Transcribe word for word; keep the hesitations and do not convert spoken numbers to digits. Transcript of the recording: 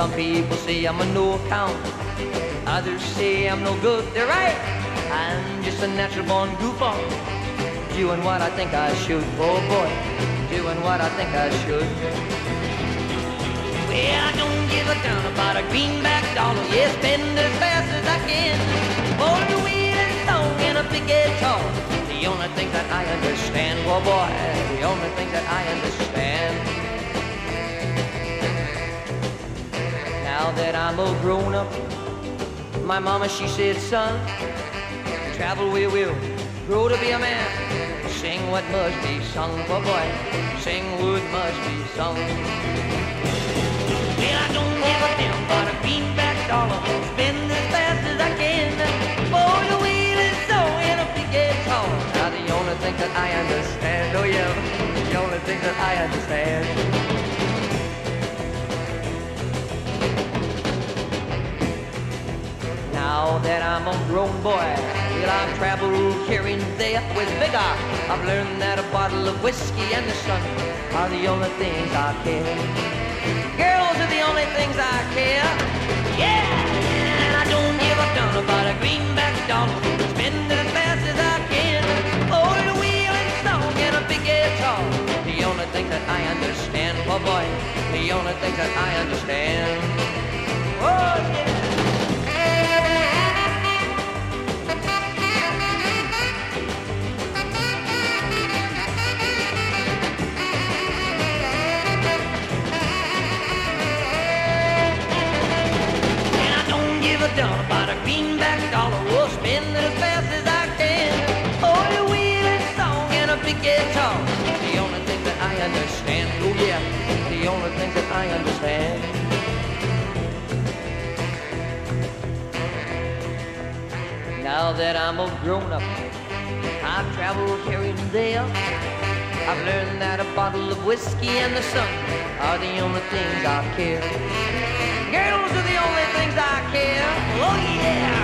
Some people say I'm a no account, others say I'm no good. They're right, I'm just a natural born goofball, doing what I think I should. Oh boy, doing what I think I should. Well, I don't give a damn about a greenback dollar. Yeah, spend it as fast as I can. For the wheel and song and a big guitar, the only thing that I understand. Oh boy, the only thing that I understand. Now that I'm all grown up, my mama, she said, son, travel we will, grow to be a man. Sing what must be sung, oh boy, sing what must be sung. Well, I don't give a damn about a greenback dollar, spend as fast as I can. For the wheel is so in a big guitar. Now the only thing that I understand, oh yeah, the only thing that I understand. Now that I'm a grown boy, well, I've traveled here and there with vigor. I've learned that a bottle of whiskey and the sun are the only things I care. Girls are the only things I care. Yeah, and I don't give a darn about a greenback dollar. Spend it as fast as I can. Oh, the wheel and song and a big guitar, the only thing that I understand. Oh boy, the only thing that I understand. Oh yeah. Down about a greenback dollar, we'll spend it as fast as I can. Oh, the wheel and song and a big guitar, the only thing that I understand. Oh yeah, the only thing that I understand. Now that I'm all grown up, I've traveled here and there. I've learned that a bottle of whiskey and the sun are the only things I care. Girls are the only things I care. Oh yeah.